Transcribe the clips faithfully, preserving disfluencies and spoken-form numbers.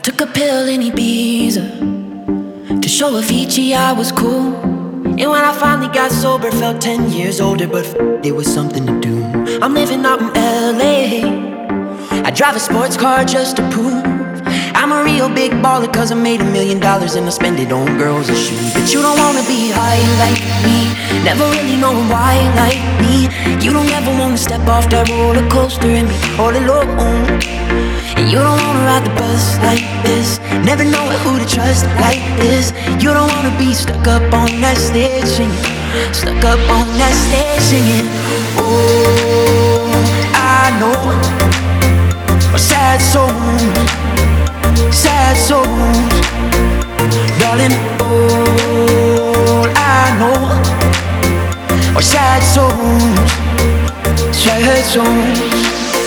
took a pill in Ibiza to show Avicii I was cool. And when I finally got sober, felt ten years older, but f- there was something to do. I'm living out in L A. I drive a sports car just to prove I'm a real big baller, cause I made a million dollars and I spend it on girls and shoes. But you don't wanna be high like me, never really knowing why like me. You don't ever wanna step off that roller coaster and be all alone. And you don't wanna ride the bus like this, never know who to trust like this. You don't wanna be stuck up on that stage singing, stuck up on that stage singing. Oh, I know a sad soul, sad souls, darling. All I know are sad souls, sad souls.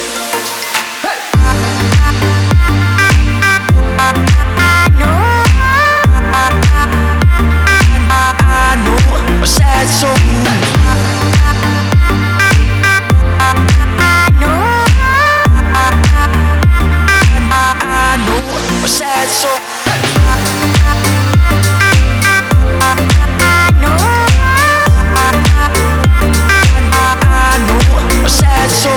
Sad souls. I know a sad soul. I know a sad soul.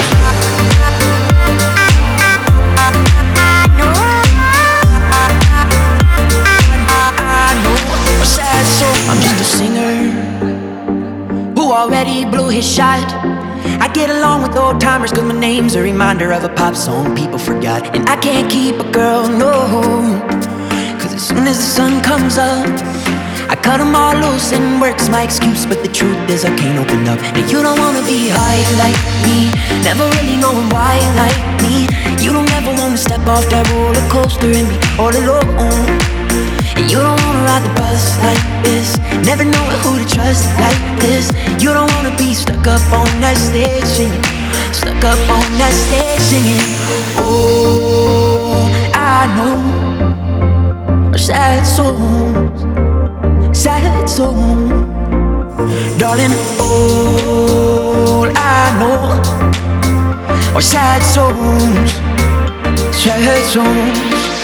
I'm just a singer who already blew his shot. I get along with old timers cause my name's a reminder of a pop song people forgot. And I can't keep a girl, no, cause as soon as the sun comes up I cut them all loose and work's my excuse. But the truth is I can't open up. Now you don't wanna be high like me, never really knowing why like me. You don't ever wanna step off that roller coaster and be all alone. And you don't wanna ride the bus like this, never know who to trust like this. You don't wanna be stuck up on that stage singing, stuck up on that stage singing. Oh, I know are sad souls, sad souls, darling. All I know are sad souls, sad souls.